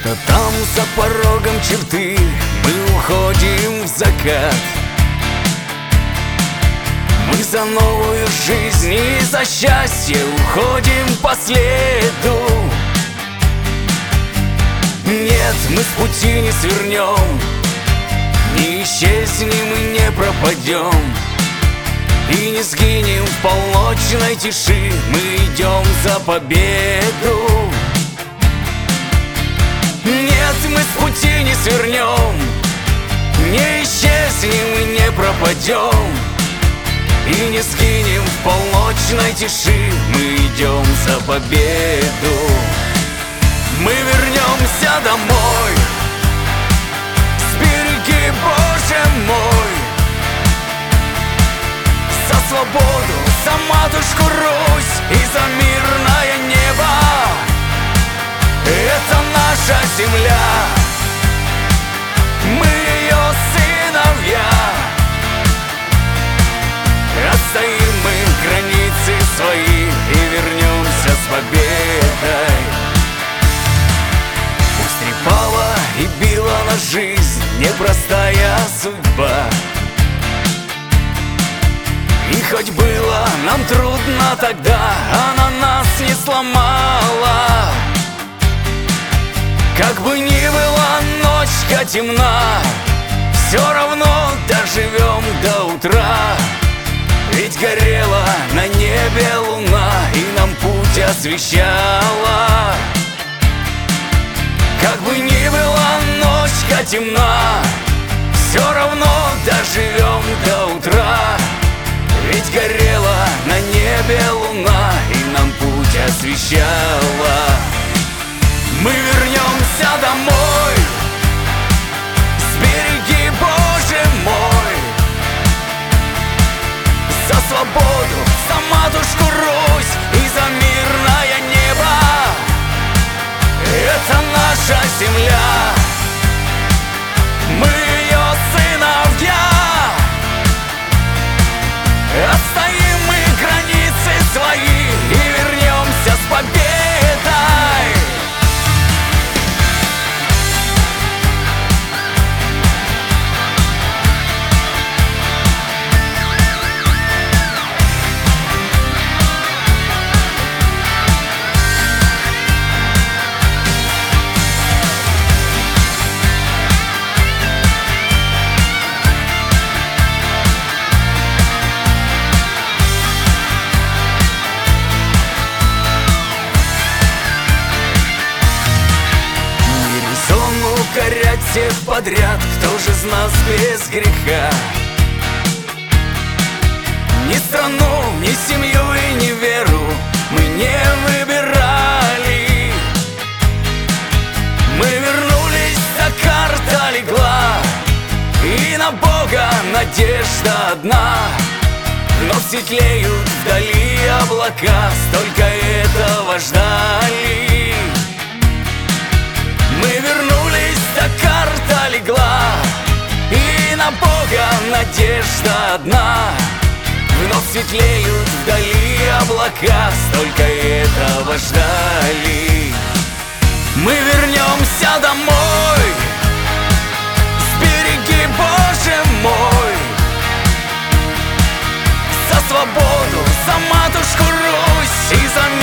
Где-то там за порогом черты мы уходим в закат. Мы за новую жизнь и за счастье уходим по следу. Нет, мы с пути не свернем, не исчезнем и не пропадем, и не сгинем в полночной тиши. Мы идем за победу. Нет, мы с пути не свернем, не исчезнем и не пропадем, и не сгинем в полночной тиши. Мы идем за победу. Мы вернемся домой, сбереги, Боже мой, за свободу, за матушку Русь и за мирное небо. Это наша земля, мы ее сыновья. Отстоим мы границы свои и вернемся с победой. Пусть трепала и била на жизнь непростая судьба, и хоть было нам трудно тогда, она нас не сломала. Как бы ни была ночка темна, все равно доживем до утра. Ведь горела на небе луна и нам путь освещала. Как бы ни была ночка темна, все равно доживем до утра. Ведь горела на небе луна и нам путь освещала. Мы вернемся домой, сбереги, Боже мой, за свободу, за матушку Русь и за мирное небо. Это наша земля, мы ее сыновья. Отстоим мы границы свои и вернемся с победой. Укорять всех подряд, кто же из нас без греха? Ни страну, ни семью и ни веру мы не выбирали. Мы вернулись, а карта легла, и на Бога надежда одна. Но светлеют вдали облака, столько этого ждали. Мы вернулись, да карта легла, и на Бога надежда одна. Вновь светлеют вдали облака, столько этого ждали. Мы вернемся домой, сбереги, Боже мой, за свободу, за матушку Русь и за мир.